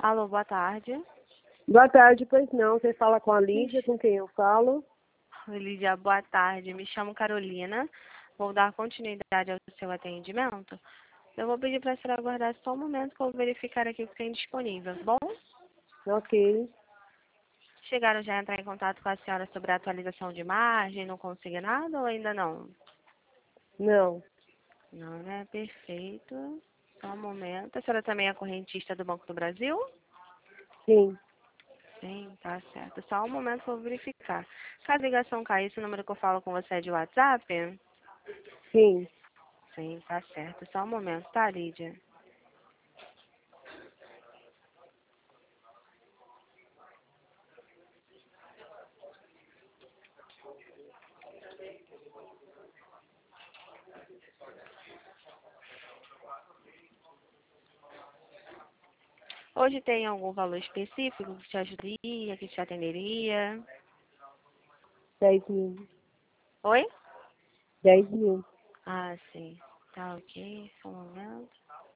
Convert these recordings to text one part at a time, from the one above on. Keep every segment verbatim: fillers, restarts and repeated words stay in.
Alô, boa tarde. Boa tarde, pois não. Você fala com a Lídia, com quem eu falo? Oi, Lídia, boa tarde. Me chamo Carolina. Vou dar continuidade ao seu atendimento. Eu vou pedir para a senhora aguardar só um momento que eu vou verificar aqui o que tem disponível, tá bom? Ok. Chegaram já a entrar em contato com a senhora sobre a atualização de margem no consignado ou ainda não? Não. Não, né? Perfeito. Só um momento. A senhora também é correntista do Banco do Brasil? Sim. Sim, tá certo. Só um momento que eu vou verificar. Caso a ligação cair, esse número que eu falo com você é de WhatsApp? Sim. Sim, tá certo. Só um momento, tá, Lídia? Hoje tem algum valor específico que te ajudaria, que te atenderia? Dez mil. Oi? Dez mil. Ah, sim. Tá ok. Só um momento.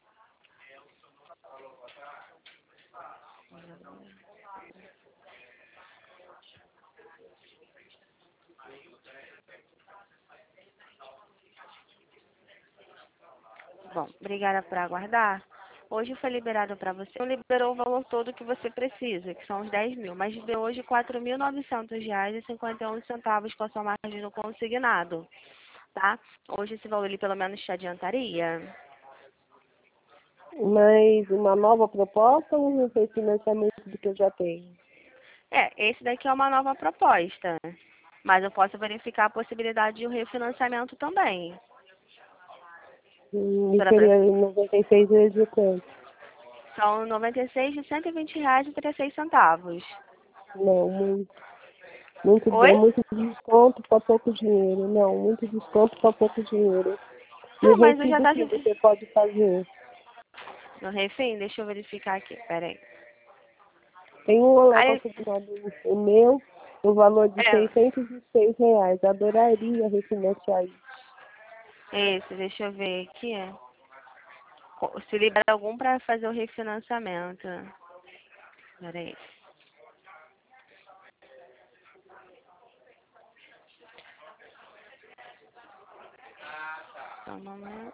Bom, obrigada por aguardar. Hoje foi liberado para você. Não liberou o valor todo que você precisa, que são os dez mil, mas liberou hoje quatro mil e novecentos reais e cinquenta e um centavos com a sua margem no consignado, tá? Hoje esse valor ele pelo menos te adiantaria? Mas uma nova proposta ou um refinanciamento do que eu já tenho? É, esse daqui é uma nova proposta, mas eu posso verificar a possibilidade de um refinanciamento também. Hum, e Pra- pra- seria noventa e seis vezes o quanto? São noventa e seis de cento e vinte reais e trinta e seis centavos. Não, muito. Muito, Oi? é muito desconto para pouco dinheiro. Não, muito desconto para pouco dinheiro. E o Não, mas eu já recibo tá... que você pode fazer? No refém, deixa eu verificar aqui, peraí. Tem um olé Aí, consignado o meu, no valor de é, seiscentos e seis reais. Adoraria refinanciar isso. esse, deixa eu ver aqui. Co- Se libera algum para fazer o refinanciamento. Peraí. Só um momento.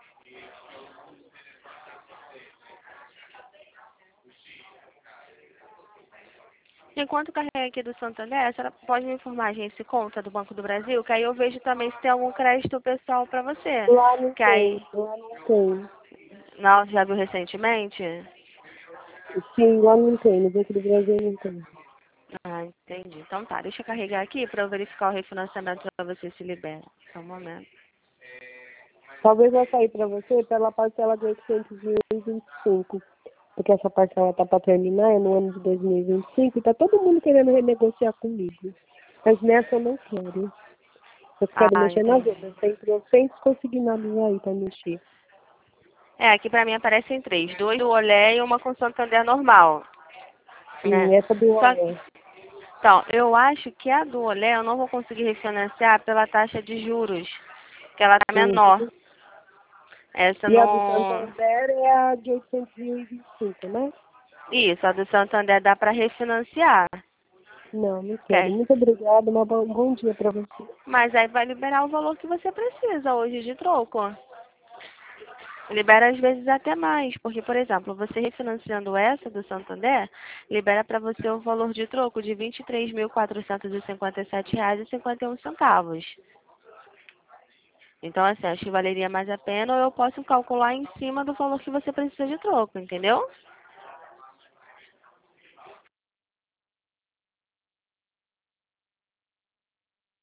Enquanto carrega aqui do Santander, a senhora pode me informar a agência e conta do Banco do Brasil, que aí eu vejo também se tem algum crédito pessoal para você. Lá não Que tem, aí, lá não tem. não, já viu recentemente? Sim, lá não tem, no Banco do Brasil não tem. Ah, entendi. Então tá, deixa eu carregar aqui para eu verificar o refinanciamento para você se libera. Só um momento. Talvez vai sair para você pela parcela de oitocentos e vinte e cinco, porque essa parcela tá para terminar, é no ano de dois mil e vinte e cinco, e tá todo mundo querendo renegociar comigo. Mas nessa eu não quero. Eu quero Ah, mexer nas entendi. outras. Tem trocentos consignados aí para mexer. É, aqui pra mim aparecem três. Duas do Olé e uma com Santander normal, né? Sim, essa do Só Olé. Então, eu acho que a do Olé eu não vou conseguir refinanciar pela taxa de juros, que ela tá menor. Uhum. Essa E a do não. Santander é a de oitocentos e vinte e cinco, né? Isso, a do Santander dá para refinanciar. Não, não quero. Quer? Muito obrigada. Um bom, bom dia para você. Mas aí vai liberar o valor que você precisa hoje de troco. Libera às vezes até mais, porque, por exemplo, você refinanciando essa do Santander, libera para você o valor de troco de vinte e três mil quatrocentos e cinquenta e sete reais e cinquenta e um centavos. Então, assim, acho que valeria mais a pena ou eu posso calcular em cima do valor que você precisa de troco, entendeu?